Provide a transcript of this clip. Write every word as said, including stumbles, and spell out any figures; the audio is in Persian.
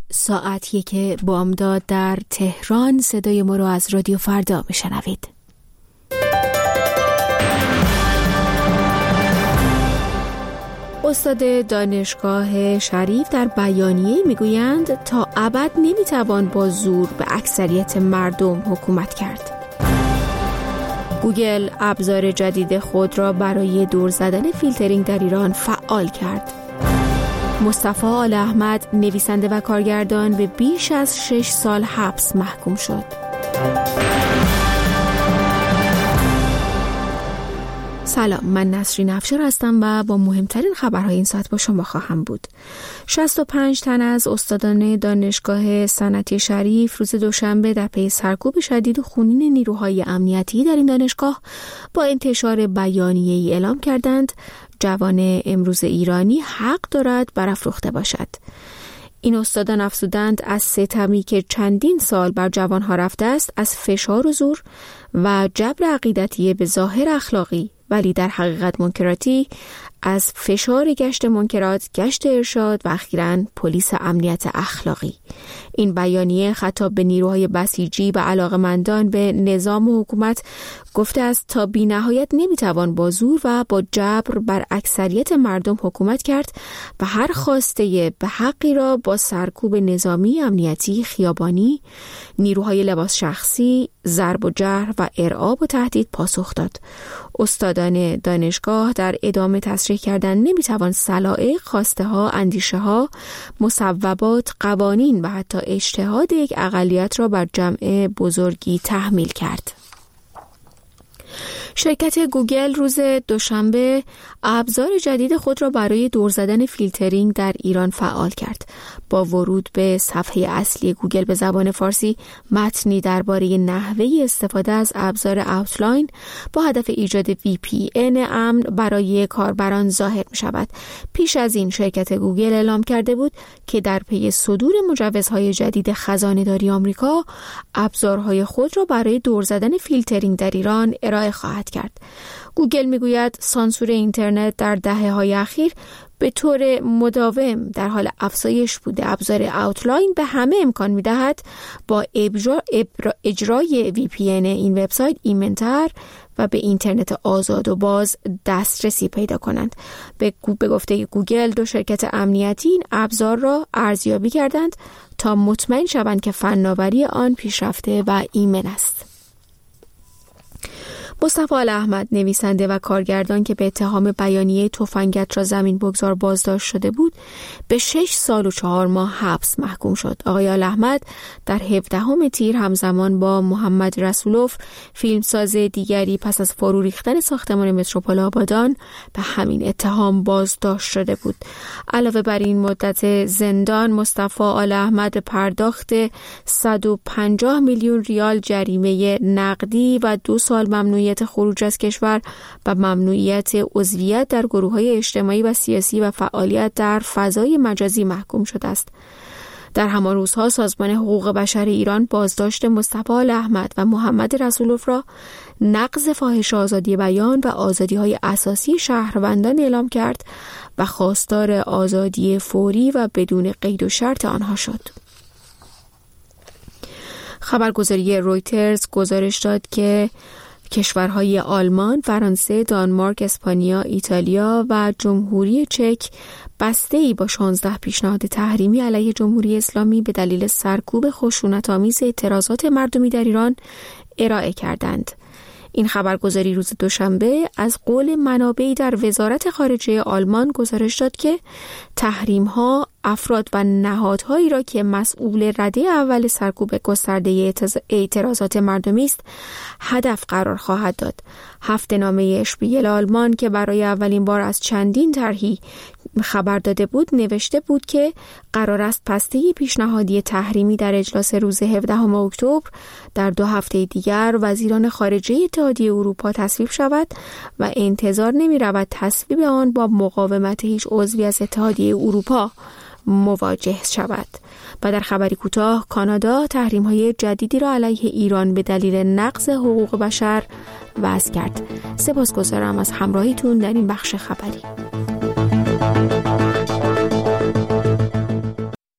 ساعتیه که بامداد در تهران. صدای ما رو از رادیو فردا میشنوید. استاد دانشگاه شریف در بیانیه میگویند تا ابد نمیتوان با زور به اکثریت مردم حکومت کرد. گوگل ابزار جدید خود را برای دور زدن فیلترینگ در ایران فعال کرد. مصطفی آل احمد نویسنده و کارگردان به بیش از شش سال حبس محکوم شد. سلام، من نسرین افشار هستم و با مهمترین خبرهای این ساعت با شما خواهم بود. شصت و پنج تن از استادان دانشگاه صنعتی شریف روز دوشنبه در پی سرکوب شدید و خونین نیروهای امنیتی در این دانشگاه با انتشار بیانیه‌ای اعلام کردند جوان امروز ایرانی حق دارد برافروخته باشد. این استادان افزودند از ستمی که چندین سال بر جوانها رفته است از فشار و زور و جبر عقیدتی به ظاهر اخلاقی ولی در حقیقت منکراتی، از فشار گشت منکرات، گشت ارشاد و اخیراً پلیس امنیت اخلاقی. این بیانیه خطاب به نیروهای بسیجی و علاقمندان به نظام و حکومت گفته است تا بی نهایت نمیتوان با زور و با جبر بر اکثریت مردم حکومت کرد و هر خواسته به حقی را با سرکوب نظامی، امنیتی، خیابانی، نیروهای لباس شخصی، ضرب و جرح و ارعاب و تهدید پاسخ داد. استادان دانشگاه در ادامه تصریح کردن نمیتوان سلائق، خواسته ها، اندیشه ها، مصوبات، قوانین و حتی اجتهاد یک اقلیت را بر جمع بزرگی تحمیل کرد. شرکت گوگل روز دوشنبه ابزار جدید خود را برای دور زدن فیلترینگ در ایران فعال کرد. با ورود به صفحه اصلی گوگل به زبان فارسی متنی درباره نحوه استفاده از ابزار اوتلاین با هدف ایجاد وی پی ان امن برای کاربران ظاهر می شود. پیش از این شرکت گوگل اعلام کرده بود که در پی صدور مجوزهای جدید خزانه‌داری آمریکا ابزارهای خود را برای دور زدن فیلترینگ در ایران ارائه خواهد کرد. گوگل میگوید سانسور اینترنت در دهه‌های اخیر به طور مداوم در حال افزایش بوده. ابزار اوتلاین به همه امکان میدهد با اجرا اجرای وی پی ان این وبسایت ایمن‌تر و به اینترنت آزاد و باز دسترسی پیدا کنند. به گفته گوگل دو شرکت امنیتی این ابزار را ارزیابی کردند تا مطمئن شوند که فناوری آن پیشرفته و ایمن است. مصطفی آل احمد نویسنده و کارگردان که به اتهام بیانیه تفنگت را زمین بگذار بازداشت شده بود به شش سال و چهار ماه حبس محکوم شد. آقای آل احمد در هفدهم تیر همزمان با محمد رسولوف فیلمساز دیگری پس از فرو ریختن ساختمان متروپول آبادان به همین اتهام بازداشت شده بود. علاوه بر این مدت زندان، مصطفی آل احمد پرداخت صد و پنجاه میلیون ریال جریمه نقدی و دو سال ممنوعیت خروج از کشور و ممنوعیت عضویت در گروه‌های اجتماعی و سیاسی و فعالیت در فضای مجازی محکوم شده است. در همان روزها سازمان حقوق بشر ایران بازداشت مصطفی آل احمد و محمد رسولوف را نقض فاحشه آزادی بیان و آزادی‌های اساسی شهروندان اعلام کرد و خواستار آزادی فوری و بدون قید و شرط آنها شد. خبرگزاری رویترز گزارش داد که کشورهای آلمان، فرانسه، دانمارک، اسپانیا، ایتالیا و جمهوری چک بسته‌ای با شانزده پیشنهاد تحریمی علیه جمهوری اسلامی به دلیل سرکوب خشونت‌آمیز اعتراضات مردمی در ایران ارائه کردند. این خبرگزاری روز دوشنبه از قول منابعی در وزارت خارجه آلمان گزارش داد که تحریم‌ها افراد و نهادهایی را که مسئول رده اول سرکوب گسترده اعتراضات مردمی است هدف قرار خواهد داد. هفته‌نامه اشپیگل آلمان که برای اولین بار از چندین طرحی خبر داده بود نوشته بود که قرار است بسته پیشنهادی تحریمی در اجلاس روز هفدهم اکتبر در دو هفته دیگر وزیران خارجه اتحادیه اروپا تصویب شود و انتظار نمی رود تصویب آن با مقاومت هیچ عضوی از اتحادیه اروپا مواجه شود. و در خبری کوتاه، کانادا تحریم‌های جدیدی را علیه ایران به دلیل نقض حقوق بشر وضع کرد. سپاسگزارم از همراهیتون در این بخش خبری.